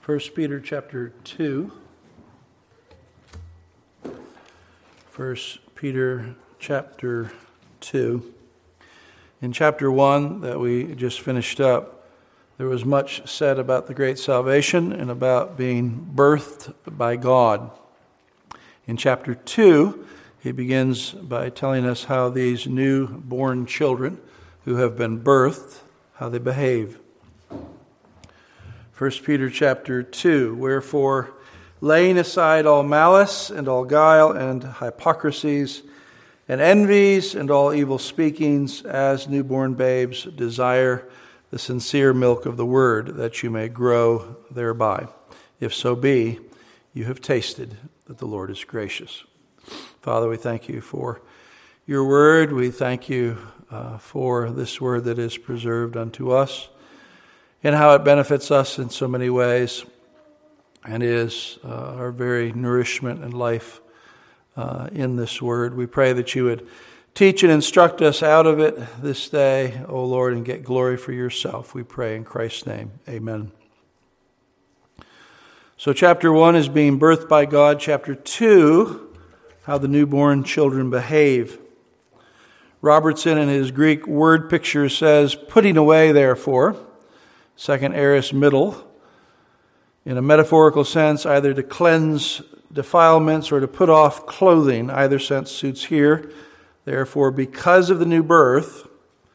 1 Peter chapter 2. 1 Peter chapter 2. In chapter 1 that we just finished up, there was much said about the great salvation and about being birthed by God. In chapter 2, he begins by telling us how these newborn children who have been birthed, how they behave. 1 Peter chapter 2, wherefore, laying aside all malice and all guile and hypocrisies and envies and all evil speakings, as newborn babes desire the sincere milk of the word, that you may grow thereby. If so be, you have tasted that the Lord is gracious. Father, we thank you for your word. We thank you for this word that is preserved unto us, and how it benefits us in so many ways, and is our very nourishment and life in this word. We pray that you would teach and instruct us out of it this day, O Lord, and get glory for yourself. We pray in Christ's name. Amen. So chapter 1 is being birthed by God. Chapter 2, how the newborn children behave. Robertson, in his Greek word picture, says, putting away, therefore, second aorist middle, in a metaphorical sense, either to cleanse defilements or to put off clothing. Either sense suits here. Therefore, because of the new birth,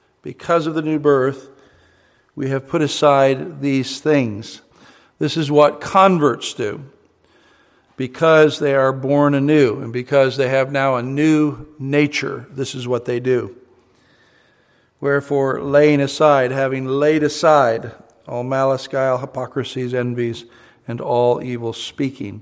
we have put aside these things. This is what converts do, because they are born anew and because they have now a new nature. This is what they do. Wherefore, laying aside, having laid aside all malice, guile, hypocrisies, envies, and all evil speaking.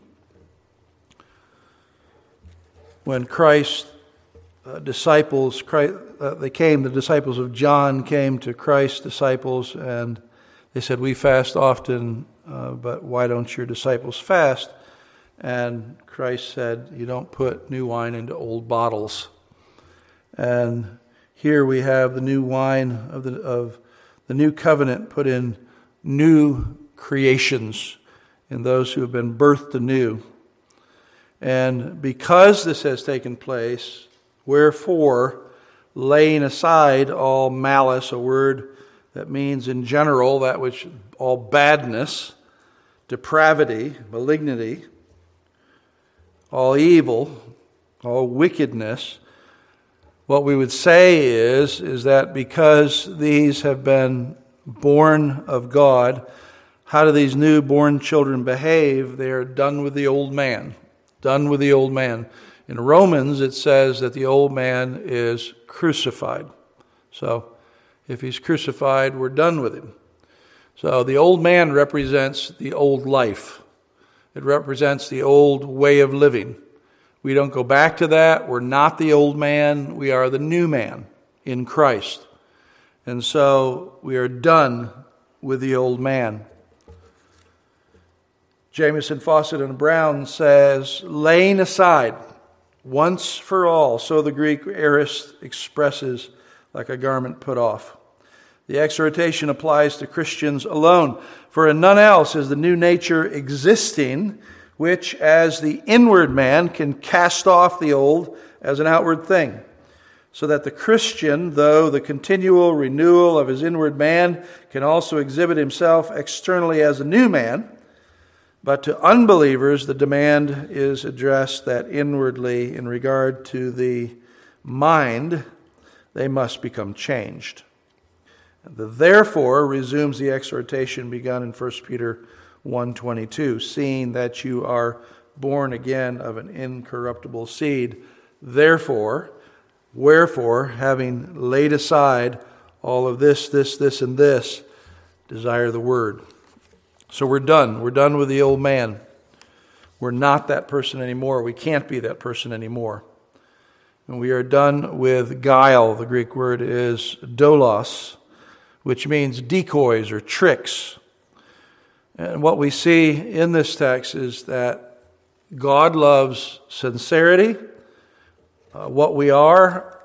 When the disciples of John came to Christ's disciples, and they said, we fast often, but why don't your disciples fast? And Christ said, you don't put new wine into old bottles. And here we have the new wine of the new covenant put in new creations in those who have been birthed anew. And because this has taken place, wherefore, laying aside all malice, a word that means in general that which all badness, depravity, malignity, all evil, all wickedness, what we would say is that because these have been born of God, how do these newborn children behave? They are done with the old man. Done with the old man. In Romans, it says that the old man is crucified. So, if he's crucified, we're done with him. So, the old man represents the old life. It represents the old way of living. We don't go back to that. We're not the old man. We are the new man in Christ. And so we are done with the old man. Jamieson, Fawcett, and Brown says, laying aside once for all, so the Greek aorist expresses, like a garment put off. The exhortation applies to Christians alone, for in none else is the new nature existing, which as the inward man can cast off the old as an outward thing, so that the Christian, though the continual renewal of his inward man, can also exhibit himself externally as a new man. But to unbelievers, the demand is addressed that inwardly, in regard to the mind, they must become changed. The therefore resumes the exhortation begun in 1 Peter 1:22, seeing that you are born again of an incorruptible seed. Wherefore, having laid aside all of this, and this, desire the word. So we're done. We're done with the old man. We're not that person anymore. We can't be that person anymore. And we are done with guile. The Greek word is doulos, which means decoys or tricks. And what we see in this text is that God loves sincerity. What we are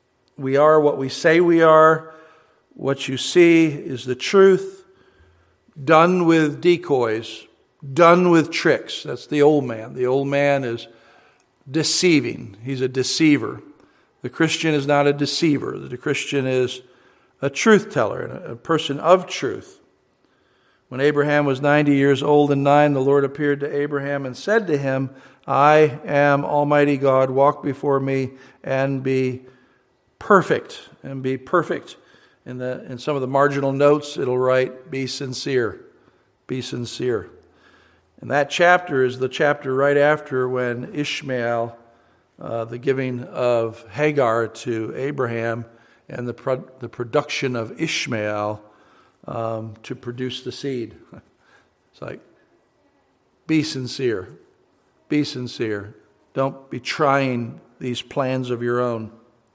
what we say we are. What you see is the truth. done with decoys, done with tricks. That's the old man. The old man is deceiving. He's a deceiver. The Christian is not a deceiver. The Christian is a truth teller, and a person of truth. When Abraham was 90 years old and 9, the Lord appeared to Abraham and said to him, I am Almighty God, walk before me and be perfect. And be perfect. In some of the marginal notes, it'll write, be sincere. Be sincere. And that chapter is the chapter right after when Ishmael, the giving of Hagar to Abraham, and the production of Ishmael to produce the seed. It's like, be sincere. Be sincere. Don't be trying these plans of your own.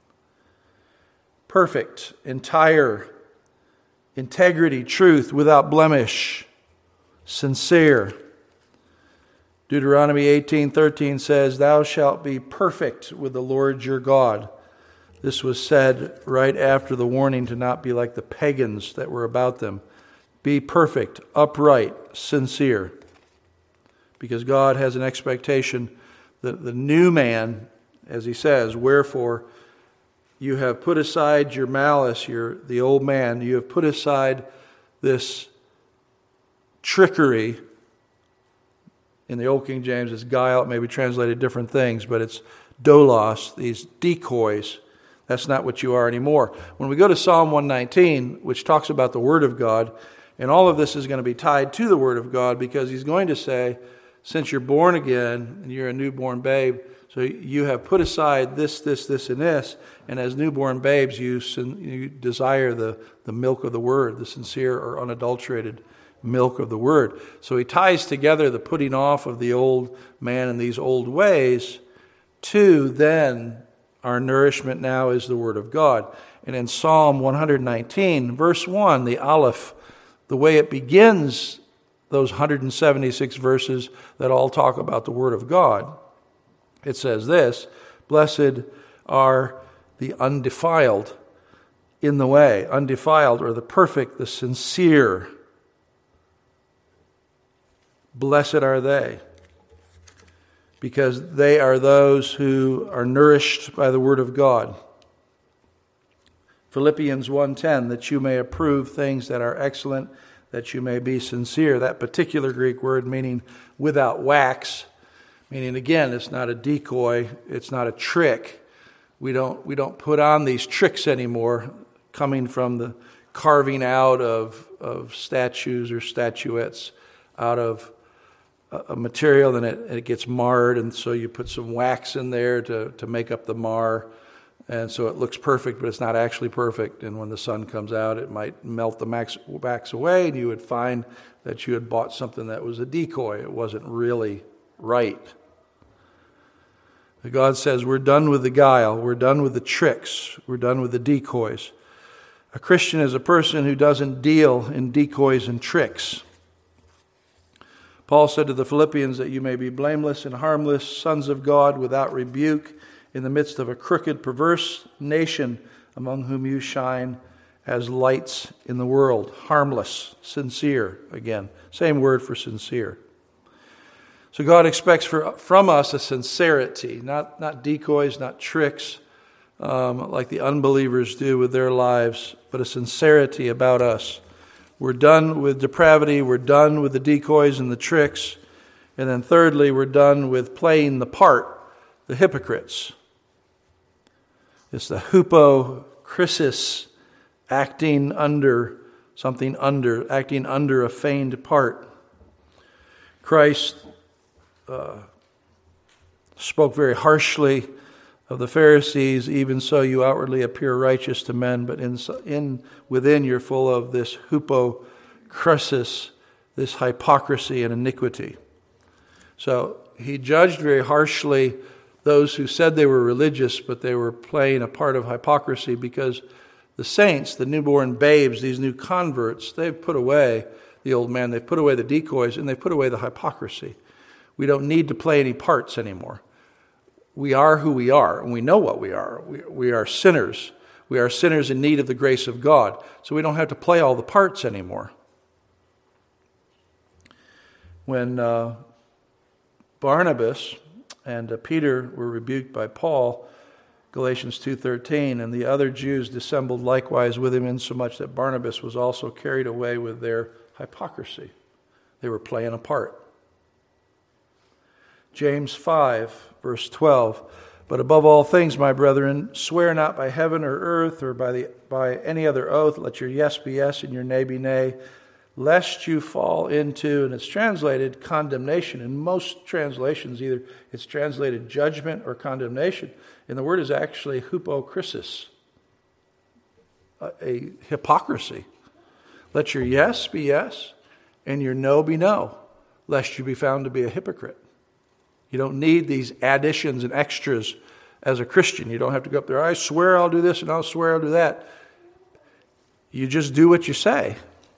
Perfect, entire, integrity, truth, without blemish, sincere. Deuteronomy 18:13 says, Thou shalt be perfect with the Lord your God. This was said right after the warning to not be like the pagans that were about them. Be perfect, upright, sincere. Because God has an expectation that the new man, as he says, wherefore you have put aside your malice, the old man, you have put aside this trickery. In the Old King James, it's guile. It may be translated different things, but it's dolos, these decoys. That's not what you are anymore. When we go to Psalm 119, which talks about the Word of God, and all of this is going to be tied to the Word of God, because he's going to say, since you're born again, and you're a newborn babe, so you have put aside this, and this, and as newborn babes, you desire the milk of the Word, the sincere or unadulterated milk of the Word. So he ties together the putting off of the old man and these old ways to then our nourishment now is the Word of God. And in Psalm 119, verse 1, the Aleph, the way it begins those 176 verses that all talk about the Word of God, it says this, Blessed are the undefiled in the way, undefiled, or the perfect, the sincere. Blessed are they, because they are those who are nourished by the Word of God. Philippians 1:10, that you may approve things that are excellent, that you may be sincere. That particular Greek word meaning without wax, meaning again, it's not a decoy, it's not a trick. We don't put on these tricks anymore, coming from the carving out of statues or statuettes out of a material, and it gets marred, and so you put some wax in there to make up the mar, and so it looks perfect, but it's not actually perfect, and when the sun comes out, it might melt the wax away, and you would find that you had bought something that was a decoy. It wasn't really right. God says we're done with the guile, we're done with the tricks, we're done with the decoys. A Christian is a person who doesn't deal in decoys and tricks. Paul said to the Philippians that you may be blameless and harmless, sons of God, without rebuke, in the midst of a crooked, perverse nation, among whom you shine as lights in the world. Harmless, sincere, again. Same word for sincere. So God expects from us a sincerity, not decoys, not tricks, like the unbelievers do with their lives, but a sincerity about us. We're done with depravity, we're done with the decoys and the tricks, and then thirdly, we're done with playing the part, the hypocrites. It's the hypocrisis, acting under a feigned part. Christ spoke very harshly of the Pharisees, even so you outwardly appear righteous to men, but within you're full of this hypocrisis, this hypocrisy and iniquity. So he judged very harshly those who said they were religious, but they were playing a part of hypocrisy, because the saints, the newborn babes, these new converts, they've put away the old man, they've put away the decoys, and they've put away the hypocrisy. We don't need to play any parts anymore. We are who we are, and we know what we are. We are sinners. We are sinners in need of the grace of God. So we don't have to play all the parts anymore. When Barnabas and Peter were rebuked by Paul, Galatians 2:13, and the other Jews dissembled likewise with him, insomuch that Barnabas was also carried away with their hypocrisy. They were playing a part. James 5, verse 12, but above all things, my brethren, swear not by heaven or earth or by any other oath, let your yes be yes and your nay be nay, lest you fall into, and it's translated condemnation. In most translations, either it's translated judgment or condemnation. And the word is actually hypokrisis, a hypocrisy. Let your yes be yes and your no be no, lest you be found to be a hypocrite. You don't need these additions and extras as a Christian. You don't have to go up there, I swear I'll do this and I'll swear I'll do that. You just do what you say.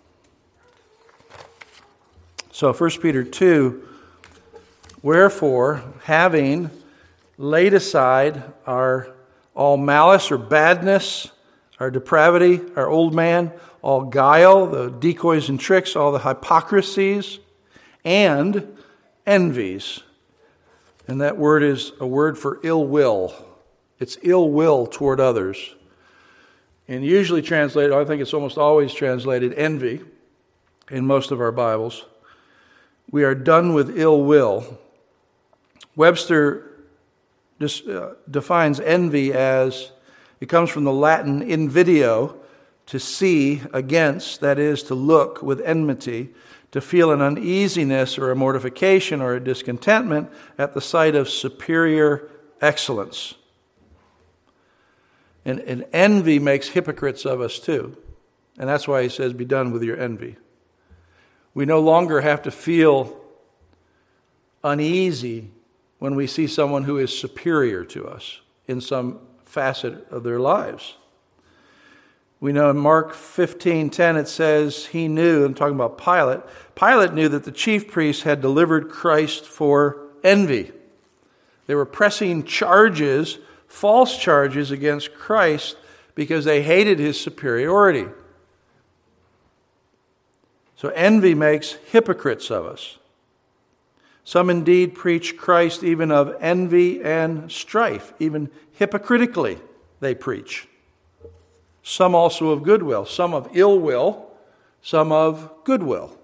So 1 Peter 2, wherefore, having laid aside all malice or badness, our depravity, our old man, all guile, the decoys and tricks, all the hypocrisies, and envies. And that word is a word for ill will. It's ill will toward others. And usually translated, I think it's almost always translated envy in most of our Bibles. We are done with ill will. Webster defines envy as, it comes from the Latin invidio, to see against, that is, to look with enmity, to feel an uneasiness or a mortification or a discontentment at the sight of superior excellence. And envy makes hypocrites of us too. And that's why he says, be done with your envy. We no longer have to feel uneasy when we see someone who is superior to us in some facet of their lives. We know in Mark 15:10 it says he knew, I'm talking about Pilate, Pilate knew that the chief priests had delivered Christ for envy. They were pressing charges, false charges against Christ because they hated his superiority. So envy makes hypocrites of us. Some indeed preach Christ even of envy and strife, even hypocritically they preach. Some also of goodwill, some of ill will, some of goodwill.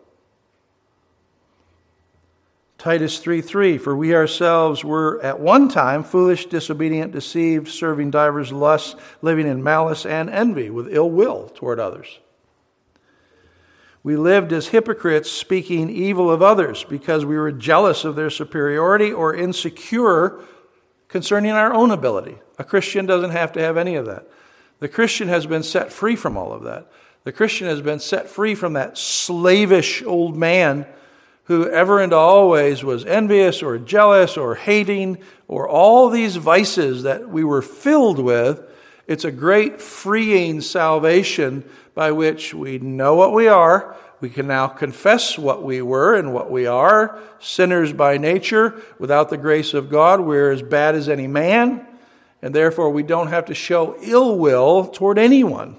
Titus 3:3, for we ourselves were at one time foolish, disobedient, deceived, serving divers lusts, living in malice and envy, with ill will toward others. We lived as hypocrites, speaking evil of others because we were jealous of their superiority or insecure concerning our own ability. A Christian doesn't have to have any of that. The Christian has been set free from all of that. The Christian has been set free from that slavish old man who ever and always was envious or jealous or hating or all these vices that we were filled with. It's a great freeing salvation by which we know what we are. We can now confess what we were and what we are, sinners by nature. Without the grace of God, we're as bad as any man. And therefore, we don't have to show ill will toward anyone.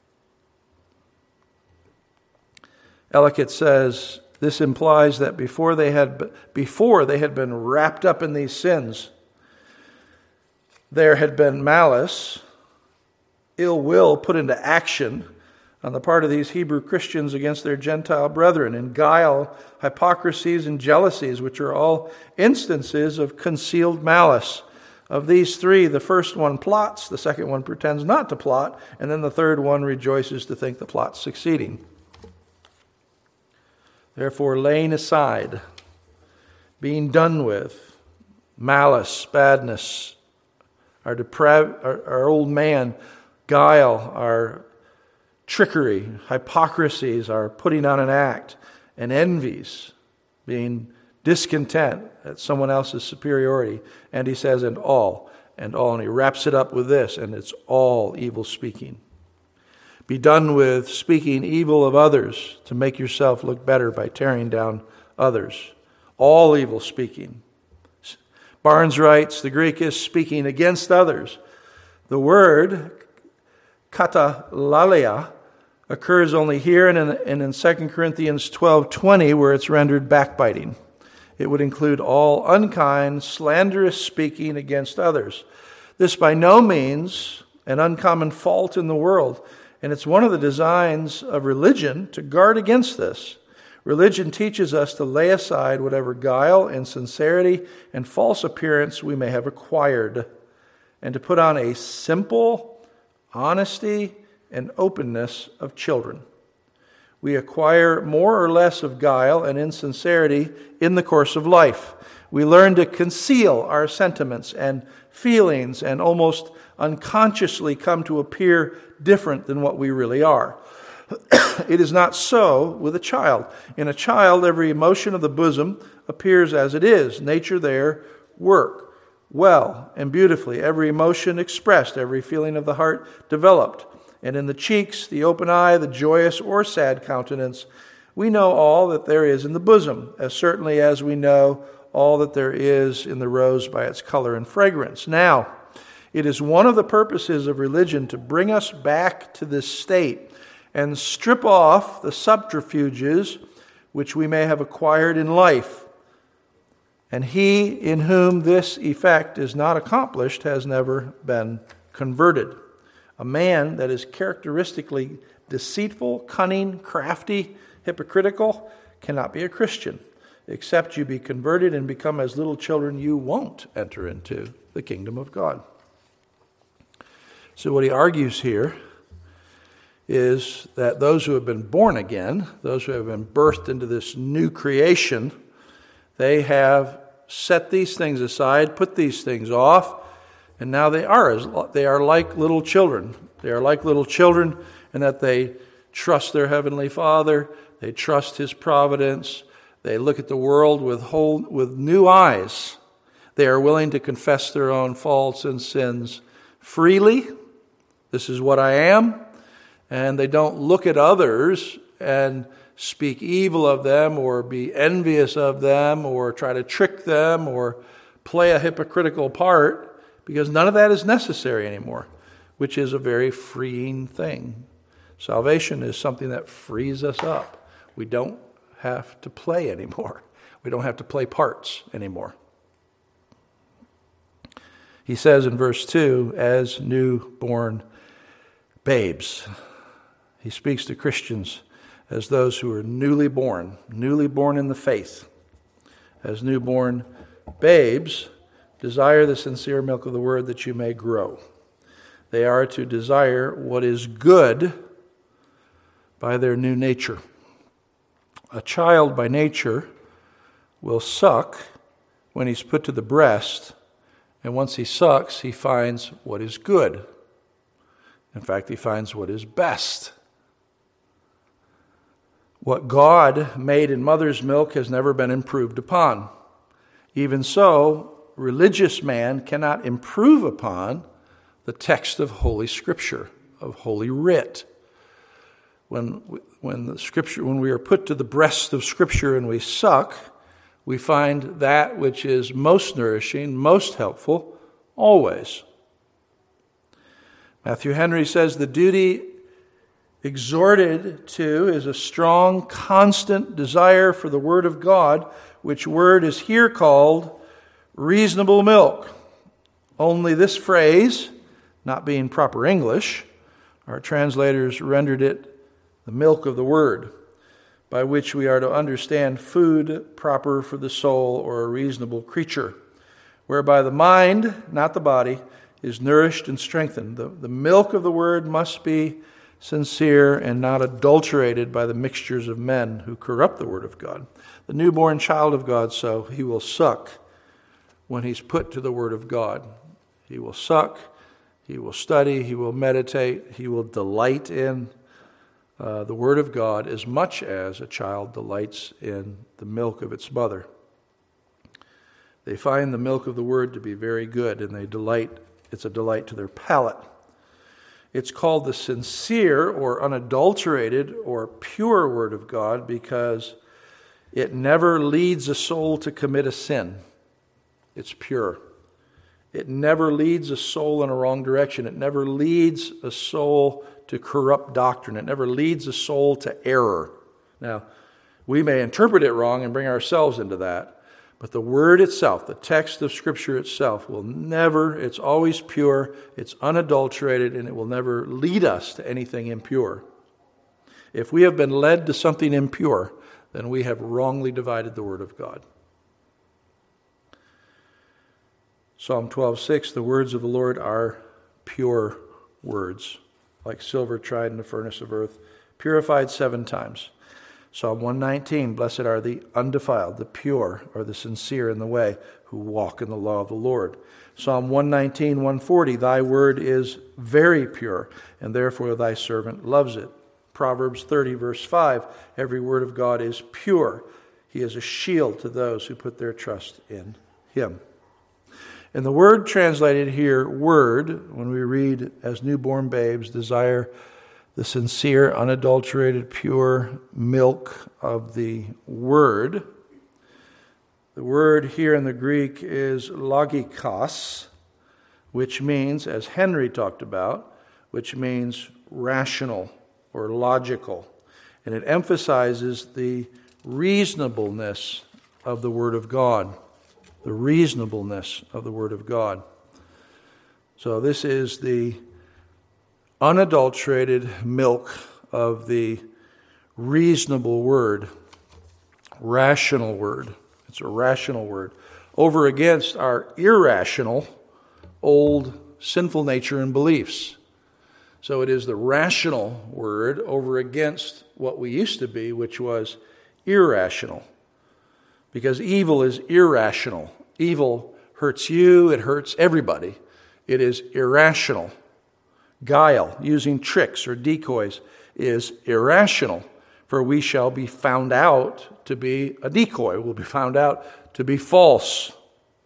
Ellicott says, this implies that before they had been wrapped up in these sins, there had been malice, ill will put into action on the part of these Hebrew Christians against their Gentile brethren, and guile, hypocrisies, and jealousies, which are all instances of concealed malice. Of these three, the first one plots, the second one pretends not to plot, and then the third one rejoices to think the plot's succeeding. Therefore, laying aside, being done with, malice, badness, our old man, guile, our trickery, hypocrisies, our putting on an act, and envies, being discontent at someone else's superiority. And he says, and all, and he wraps it up with this, and it's all evil speaking. Be done with speaking evil of others to make yourself look better by tearing down others. All evil speaking. Barnes writes, the Greek is speaking against others. The word katalalia occurs only here and in 2 Corinthians 12:20, where it's rendered backbiting. It would include all unkind, slanderous speaking against others. This by no means an uncommon fault in the world, and it's one of the designs of religion to guard against this. Religion teaches us to lay aside whatever guile, insincerity, and false appearance we may have acquired, and to put on a simple honesty and openness of children. We acquire more or less of guile and insincerity in the course of life. We learn to conceal our sentiments and feelings and almost unconsciously come to appear different than what we really are. It is not so with a child. In a child, every emotion of the bosom appears as it is. Nature there work well and beautifully. Every emotion expressed, every feeling of the heart developed. And in the cheeks, the open eye, the joyous or sad countenance, we know all that there is in the bosom, as certainly as we know all that there is in the rose by its color and fragrance. Now, it is one of the purposes of religion to bring us back to this state and strip off the subterfuges which we may have acquired in life. And he in whom this effect is not accomplished has never been converted. A man that is characteristically deceitful, cunning, crafty, hypocritical cannot be a Christian. Except you be converted and become as little children, you won't enter into the kingdom of God. So what he argues here is that those who have been born again, those who have been birthed into this new creation, they have set these things aside, put these things off, and now they are like little children. They are like little children in that they trust their Heavenly Father, they trust His providence, they look at the world with new eyes. They are willing to confess their own faults and sins freely. This is what I am. And they don't look at others and speak evil of them or be envious of them or try to trick them or play a hypocritical part, because none of that is necessary anymore, which is a very freeing thing. Salvation is something that frees us up. We don't have to play anymore. We don't have to play parts anymore. He says in verse 2, as newborn babes. He speaks to Christians as those who are newly born in the faith. As newborn babes, desire the sincere milk of the word that you may grow. They are to desire what is good by their new nature. A child by nature will suck when he's put to the breast, and once he sucks, he finds what is good. In fact, he finds what is best. What God made in mother's milk has never been improved upon. Even so, religious man cannot improve upon the text of Holy Scripture, of Holy Writ. When we are put to the breast of Scripture and we suck, we find that which is most nourishing, most helpful, always. Matthew Henry says the duty exhorted to is a strong, constant desire for the Word of God, which word is here called reasonable milk. Only this phrase, not being proper English, our translators rendered it the milk of the Word, by which we are to understand food proper for the soul or a reasonable creature, whereby the mind, not the body, is nourished and strengthened. The milk of the Word must be sincere and not adulterated by the mixtures of men who corrupt the Word of God. The newborn child of God, so he will suck when he's put to the Word of God. He will suck, he will study, he will meditate, he will delight in the Word of God as much as a child delights in the milk of its mother. They find the milk of the Word to be very good, and it's a delight to their palate. It's called the sincere or unadulterated or pure Word of God because it never leads a soul to commit a sin. It's pure. It never leads a soul in a wrong direction. It never leads a soul to corrupt doctrine. It never leads a soul to error. Now, we may interpret it wrong and bring ourselves into that, but the Word itself, the text of Scripture itself, will never, it's always pure, it's unadulterated, and it will never lead us to anything impure. If we have been led to something impure, then we have wrongly divided the Word of God. Psalm 12:6, the words of the Lord are pure words, like silver tried in the furnace of earth, purified 7 times. Psalm 119, blessed are the undefiled, the pure, or the sincere in the way, who walk in the law of the Lord. Psalm 119, 140, thy word is very pure, and therefore thy servant loves it. Proverbs 30, verse 5, every word of God is pure. He is a shield to those who put their trust in him. And the word translated here, word, when we read, as newborn babes, desire the sincere, unadulterated, pure milk of the Word. The word here in the Greek is logikos, which means, as Henry talked about, which means rational or logical. And it emphasizes the reasonableness of the Word of God. The reasonableness of the Word of God. So this is the unadulterated milk of the reasonable word, rational word. It's a rational word. Over against our irrational, old, sinful nature and beliefs. So it is the rational word over against what we used to be, which was irrational. Because evil is irrational. Evil hurts you, it hurts everybody. It is irrational. Guile, using tricks or decoys, is irrational, for we shall be found out to be a decoy. We'll be found out to be false.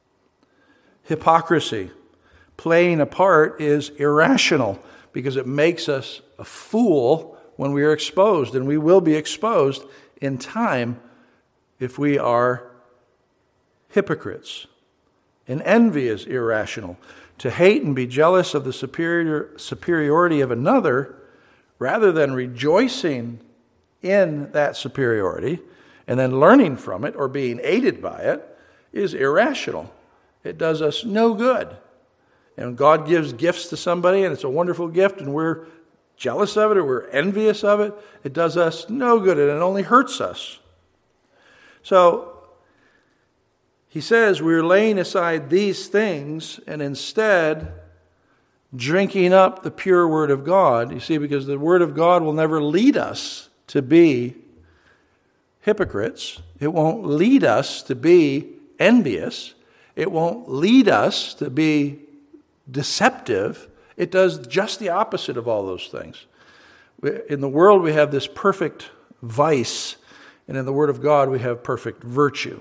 Hypocrisy, playing a part, is irrational because it makes us a fool when we are exposed, and we will be exposed in time if we are hypocrites. And envy is irrational. To hate and be jealous of the superiority of another, rather than rejoicing in that superiority and then learning from it or being aided by it, is irrational. It does us no good. And God gives gifts to somebody and it's a wonderful gift and we're jealous of it or we're envious of it, it does us no good and it only hurts us. So, he says we're laying aside these things and instead drinking up the pure Word of God. You see, because the Word of God will never lead us to be hypocrites. It won't lead us to be envious. It won't lead us to be deceptive. It does just the opposite of all those things. In the world we have this perfect vice, and in the Word of God we have perfect virtue.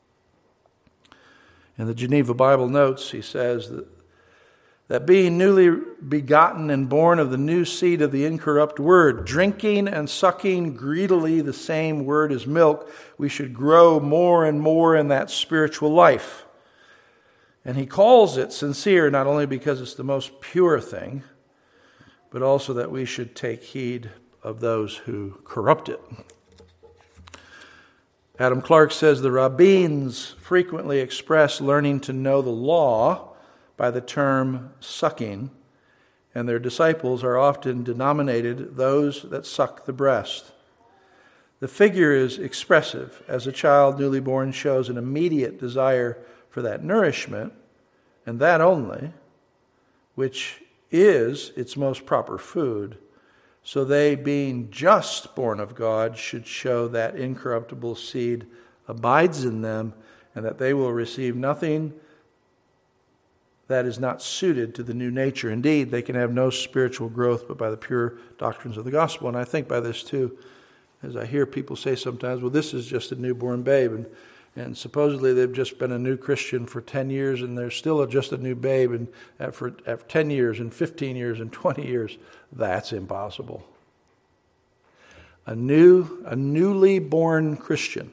In the Geneva Bible Notes, he says that being newly begotten and born of the new seed of the incorrupt Word, drinking and sucking greedily the same Word as milk, we should grow more and more in that spiritual life. And he calls it sincere, not only because it's the most pure thing, but also that we should take heed of those who corrupt it. Adam Clark says the rabbins frequently express learning to know the law by the term sucking, and their disciples are often denominated those that suck the breast. The figure is expressive, as a child newly born shows an immediate desire for that nourishment, and that only, which is its most proper food. So they, being just born of God, should show that incorruptible seed abides in them, and that they will receive nothing that is not suited to the new nature. Indeed, they can have no spiritual growth but by the pure doctrines of the gospel. And I think by this too, as I hear people say sometimes, well, this is just a newborn babe, and supposedly they've just been a new Christian for 10 years, and they're still just a new babe, and after 10 years, and 15 years, and 20 years, that's impossible. A newly born Christian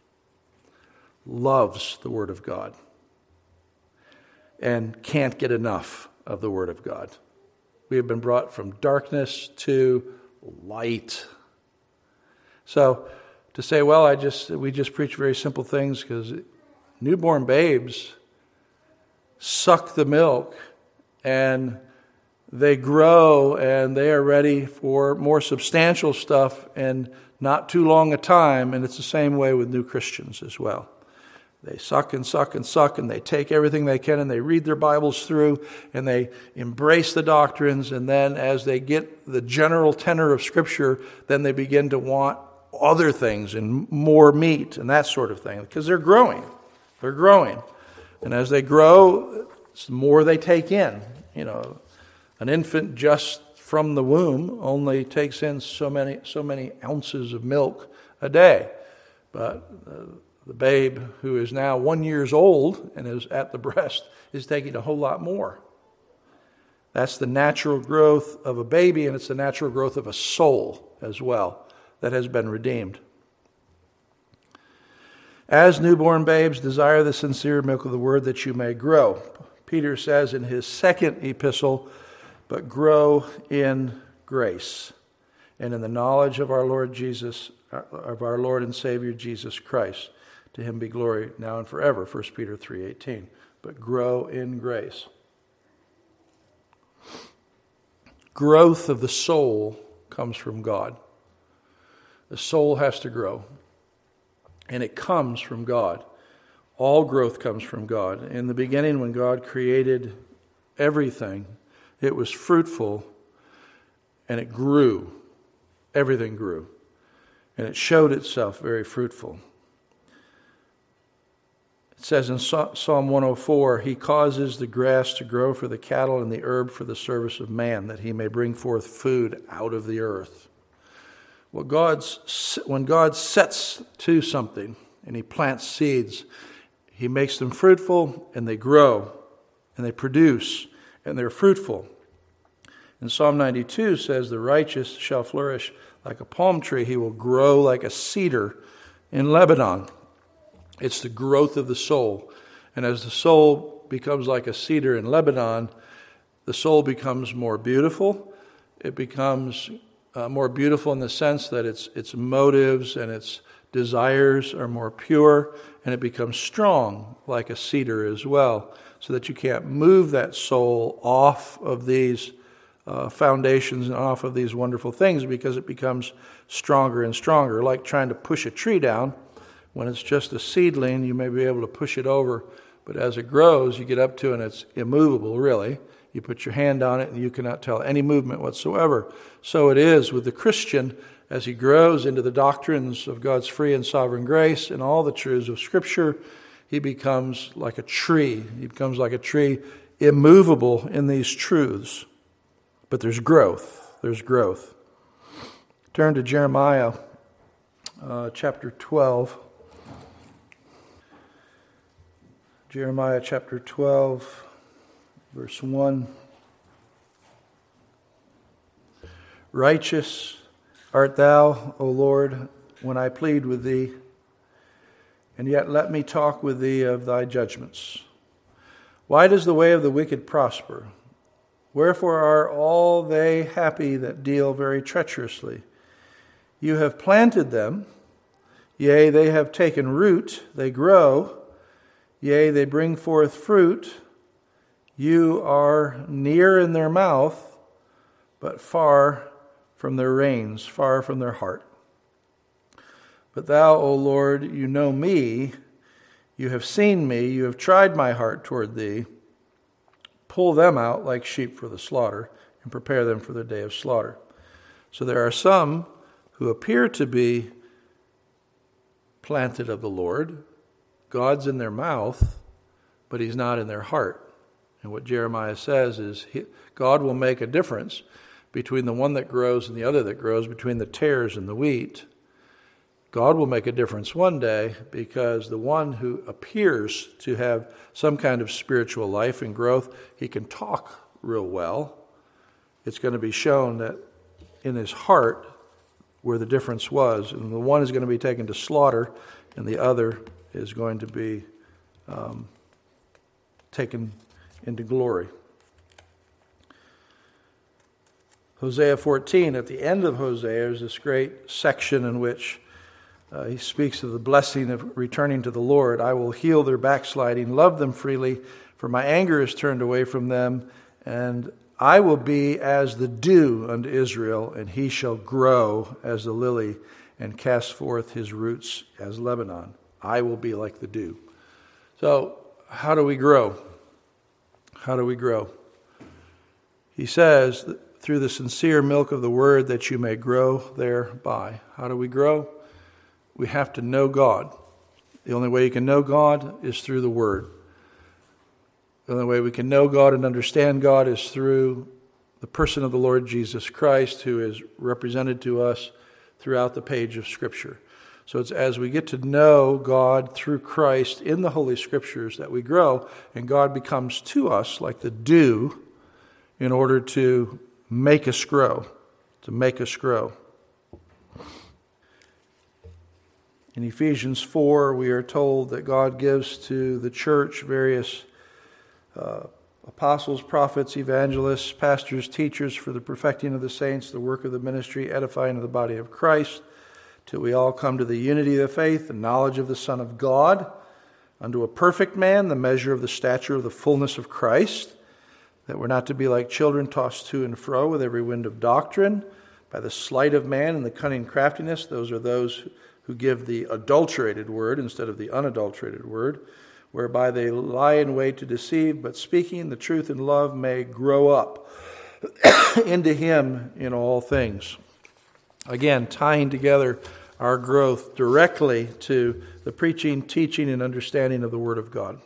loves the Word of God and can't get enough of the Word of God. We have been brought from darkness to light. So to say, well, we just preach very simple things because newborn babes suck the milk and they grow and they are ready for more substantial stuff in not too long a time. And it's the same way with new Christians as well. They suck and suck and suck, and they take everything they can, and they read their Bibles through, and they embrace the doctrines, and then as they get the general tenor of Scripture, then they begin to want other things and more meat and that sort of thing, because they're growing. They're growing. And as they grow, it's the more they take in. You know, an infant just from the womb only takes in so many ounces of milk a day. But the babe who is now 1 year old and is at the breast is taking a whole lot more. That's the natural growth of a baby, and it's the natural growth of a soul as well that has been redeemed. As newborn babes, desire the sincere milk of the word that you may grow. Peter says in his second epistle, but grow in grace and in the knowledge of our Lord and Savior Jesus Christ. To him be glory now and forever, 1 Peter 3:18. But grow in grace. Growth of the soul comes from God. The soul has to grow. And it comes from God. All growth comes from God. In the beginning, when God created everything, it was fruitful and it grew. Everything grew. And it showed itself very fruitful. It says in Psalm 104, He causes the grass to grow for the cattle and the herb for the service of man, that he may bring forth food out of the earth. When God sets to something and He plants seeds, He makes them fruitful and they grow and they produce and they're fruitful. And Psalm 92 says, the righteous shall flourish like a palm tree. He will grow like a cedar in Lebanon. It's the growth of the soul. And as the soul becomes like a cedar in Lebanon, the soul becomes more beautiful. It becomes more beautiful in the sense that its motives and its desires are more pure, and it becomes strong like a cedar as well, so that you can't move that soul off of these foundations and off of these wonderful things, because it becomes stronger and stronger. Like trying to push a tree down. When it's just a seedling, you may be able to push it over, but as it grows, you get up to it and it's immovable, really. You put your hand on it and you cannot tell any movement whatsoever. So it is with the Christian as he grows into the doctrines of God's free and sovereign grace and all the truths of Scripture. He becomes like a tree. He becomes like a tree, immovable in these truths. But there's growth. There's growth. Turn to Jeremiah chapter 12. Jeremiah chapter 12, verse 1. Righteous art thou, O Lord, when I plead with thee, and yet let me talk with thee of thy judgments. Why does the way of the wicked prosper? Wherefore are all they happy that deal very treacherously? You have planted them, yea, they have taken root, they grow, yea, they bring forth fruit. You are near in their mouth, but far from their reins, far from their heart. But thou, O Lord, you know me, you have seen me, you have tried my heart toward thee. Pull them out like sheep for the slaughter, and prepare them for the day of slaughter. So there are some who appear to be planted of the Lord. God's in their mouth, but He's not in their heart. And what Jeremiah says is God will make a difference between the one that grows and the other that grows, between the tares and the wheat. God will make a difference one day, because the one who appears to have some kind of spiritual life and growth, he can talk real well. It's going to be shown that in his heart where the difference was, and the one is going to be taken to slaughter, and the other is going to be taken into glory. Hosea 14, at the end of Hosea, is this great section in which he speaks of the blessing of returning to the Lord. I will heal their backsliding, love them freely, for my anger is turned away from them, and I will be as the dew unto Israel, and he shall grow as the lily and cast forth his roots as Lebanon. I will be like the dew. So, how do we grow? How do we grow? He says, through the sincere milk of the word, that you may grow thereby. How do we grow? We have to know God. The only way you can know God is through the word. The only way we can know God and understand God is through the person of the Lord Jesus Christ, who is represented to us throughout the page of Scripture. So it's as we get to know God through Christ in the Holy Scriptures that we grow, and God becomes to us like the dew in order to make us grow, In Ephesians 4, we are told that God gives to the church various apostles, prophets, evangelists, pastors, teachers for the perfecting of the saints, the work of the ministry, edifying of the body of Christ, till we all come to the unity of the faith, the knowledge of the Son of God, unto a perfect man, the measure of the stature of the fullness of Christ, that we're not to be like children tossed to and fro with every wind of doctrine, by the sleight of man and the cunning craftiness. Those are those who give the adulterated word instead of the unadulterated word, whereby they lie in wait to deceive, but speaking the truth in love may grow up into him in all things. Again, tying together our growth directly to the preaching, teaching, and understanding of the Word of God.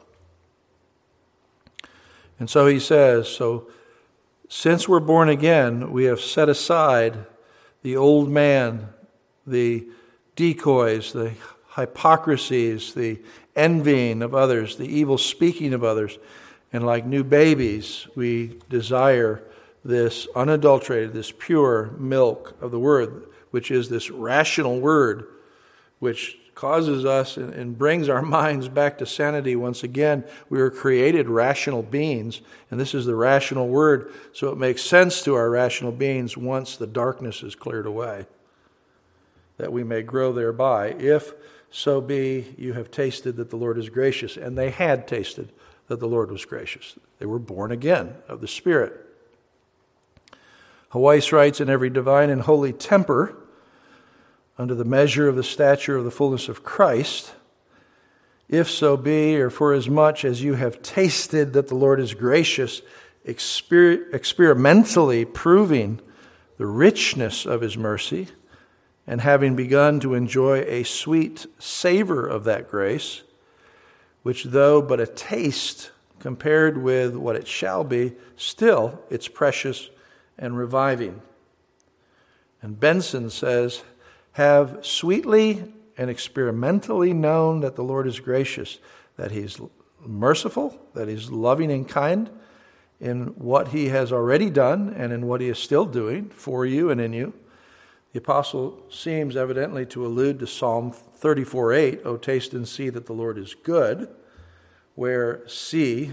And so he says, so since we're born again, we have set aside the old man, the decoys, the hypocrisies, the envying of others, the evil speaking of others. And like new babies, we desire this unadulterated, this pure milk of the Word, which is this rational word, which causes us and brings our minds back to sanity once again. We were created rational beings, and this is the rational word, so it makes sense to our rational beings once the darkness is cleared away, that we may grow thereby, if so be you have tasted that the Lord is gracious. And they had tasted that the Lord was gracious. They were born again of the Spirit. Weiss writes, in every divine and holy temper, under the measure of the stature of the fullness of Christ, if so be, or for as much as you have tasted that the Lord is gracious, experimentally proving the richness of his mercy, and having begun to enjoy a sweet savor of that grace, which though but a taste compared with what it shall be, still it's precious and reviving. And Benson says, have sweetly and experimentally known that the Lord is gracious, that he's merciful, that he's loving and kind in what he has already done and in what he is still doing for you and in you. The apostle seems evidently to allude to Psalm 34:8, O taste and see that the Lord is good, where see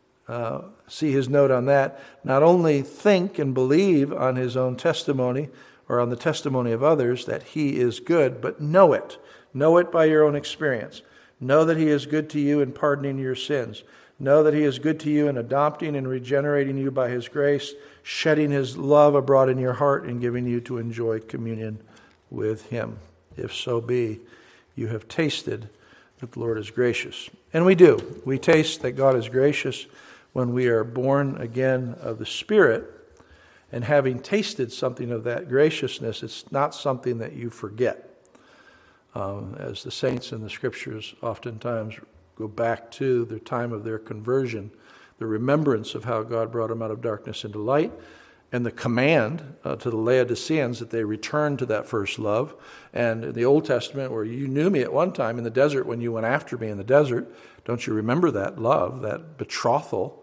his note on that, not only think and believe on his own testimony or on the testimony of others that he is good, but know it. Know it by your own experience. Know that he is good to you in pardoning your sins. Know that he is good to you in adopting and regenerating you by his grace, shedding his love abroad in your heart and giving you to enjoy communion with him. If so be, you have tasted that the Lord is gracious. And we do. We taste that God is gracious when we are born again of the Spirit. And having tasted something of that graciousness, it's not something that you forget. As the saints in the Scriptures oftentimes go back to the time of their conversion, the remembrance of how God brought them out of darkness into light, and the command to the Laodiceans that they return to that first love. And in the Old Testament, where you knew me at one time in the desert when you went after me in the desert, don't you remember that love, that betrothal?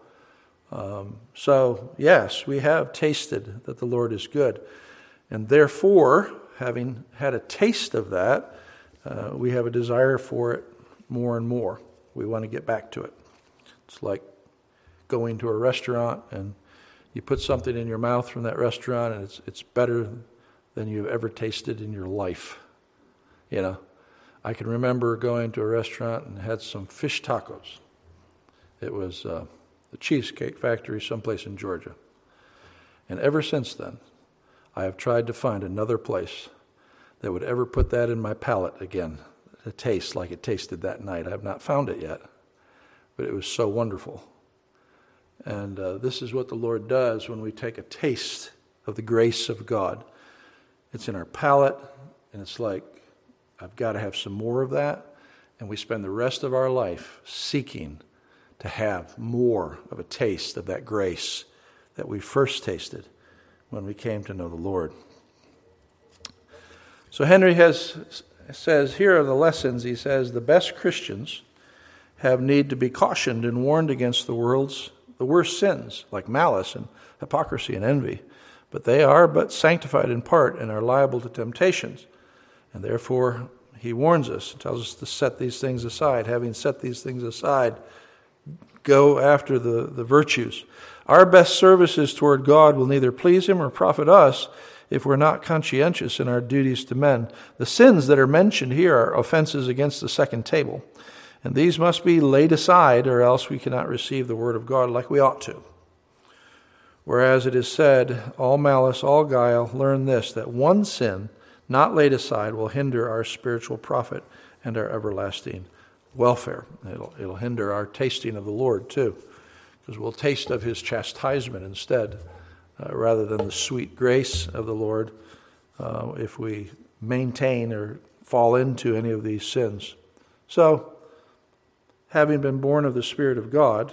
So, yes, we have tasted that the Lord is good. And therefore, having had a taste of that, we have a desire for it more and more. We want to get back to it. It's like going to a restaurant and You put something in your mouth from that restaurant, and it's better than you've ever tasted in your life. You know, I can remember going to a restaurant and had some fish tacos. It was the Cheesecake Factory someplace in Georgia. And ever since then, I have tried to find another place that would ever put that in my palate again, to taste like it tasted that night. I have not found it yet, but it was so wonderful. And this is what the Lord does when we take a taste of the grace of God. It's in our palate, and it's like, I've got to have some more of that. And we spend the rest of our life seeking to have more of a taste of that grace that we first tasted when we came to know the Lord. So Henry says, here are the lessons. He says, the best Christians have need to be cautioned and warned against the worst sins, like malice and hypocrisy and envy. But they are but sanctified in part and are liable to temptations. And therefore, he warns us, tells us to set these things aside. Having set these things aside, go after the virtues. Our best services toward God will neither please him or profit us if we're not conscientious in our duties to men. The sins that are mentioned here are offenses against the second table. And these must be laid aside, or else we cannot receive the word of God like we ought to. Whereas it is said, all malice, all guile, learn this, that one sin not laid aside will hinder our spiritual profit and our everlasting welfare. It'll hinder our tasting of the Lord too, because we'll taste of his chastisement instead, rather than the sweet grace of the Lord, if we maintain or fall into any of these sins. So, having been born of the Spirit of God,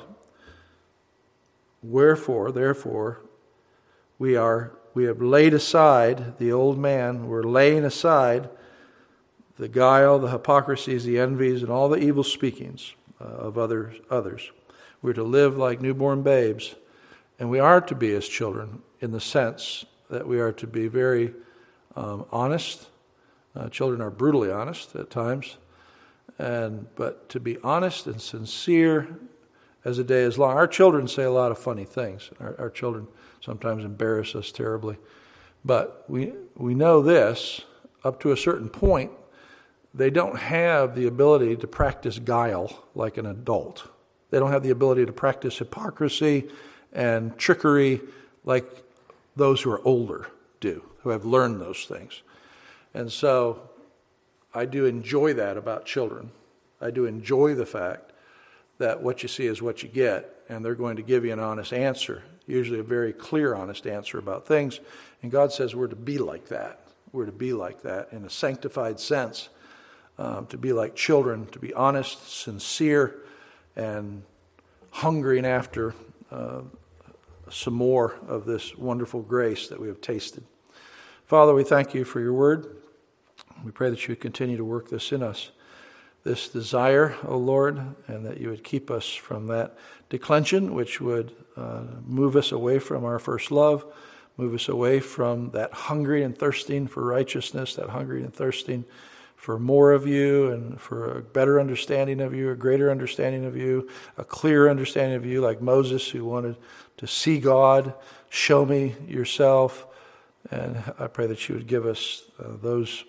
therefore, we have laid aside the old man. We're laying aside the guile, the hypocrisies, the envies, and all the evil speakings of others. We're to live like newborn babes, and we are to be as children in the sense that we are to be very honest. Children are brutally honest at times, but to be honest and sincere as the day is long. Our children say a lot of funny things. Our children sometimes embarrass us terribly. But we know this, up to a certain point, they don't have the ability to practice guile like an adult. They don't have the ability to practice hypocrisy and trickery like those who are older do, who have learned those things. And so I do enjoy that about children. I do enjoy the fact that what you see is what you get, and they're going to give you an honest answer, usually a very clear, honest answer about things. And God says we're to be like that. We're to be like that in a sanctified sense, to be like children, to be honest, sincere, and hungering after some more of this wonderful grace that we have tasted. Father, we thank you for your word. We pray that you would continue to work this in us, this desire, O Lord, and that you would keep us from that declension, which would move us away from our first love, move us away from that hungering and thirsting for righteousness, that hungering and thirsting for more of you and for a better understanding of you, a greater understanding of you, a clearer understanding of you, like Moses, who wanted to see God, show me yourself. And I pray that you would give us those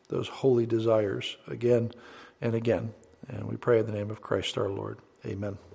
holy desires again and again. And we pray in the name of Christ our Lord. Amen.